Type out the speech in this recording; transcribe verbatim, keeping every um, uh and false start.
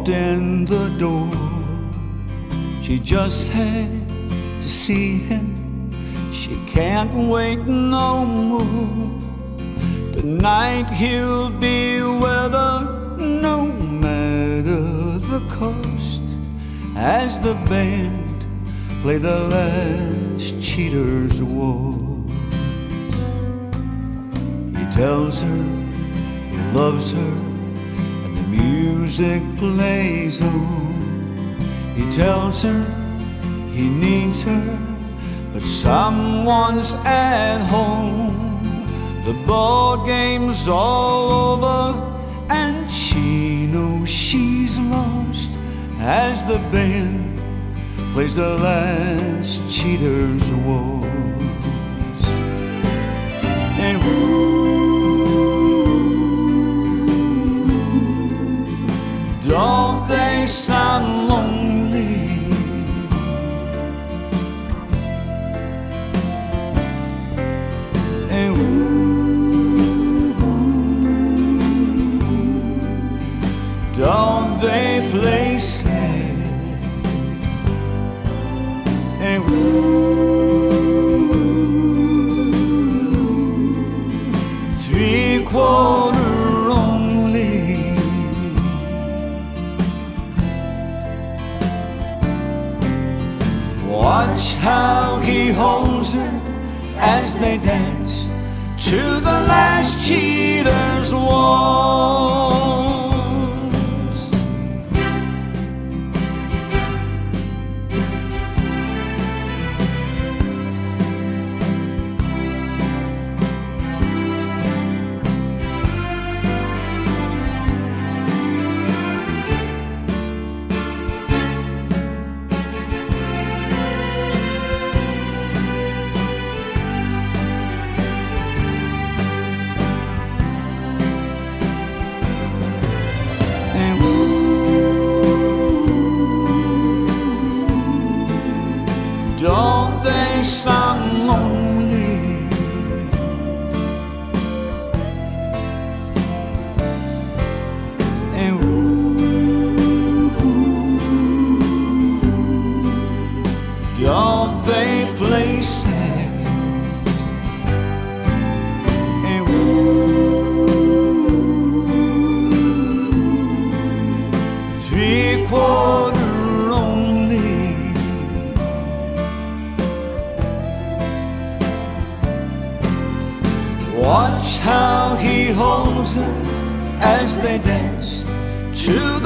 walked in the door. She just had to see him. She can't wait no more. Tonight he'll be with her, no matter the cost, as the band play the last cheater's waltz. He tells her he loves her, and the music plays on. He tells her he needs her, but someone's at home. The ball game's all over, and she knows she's lost as the band plays the last cheater's waltz. And ooh, don't they sound lonely? And ooh, don't they play sad? And ooh, three quarter only. Watch how he holds her as they dance to the last cheater's waltz. Don't they sound lonely? And ooh, don't they play sad? And ooh, three quarter only. Watch how he holds her as they dance to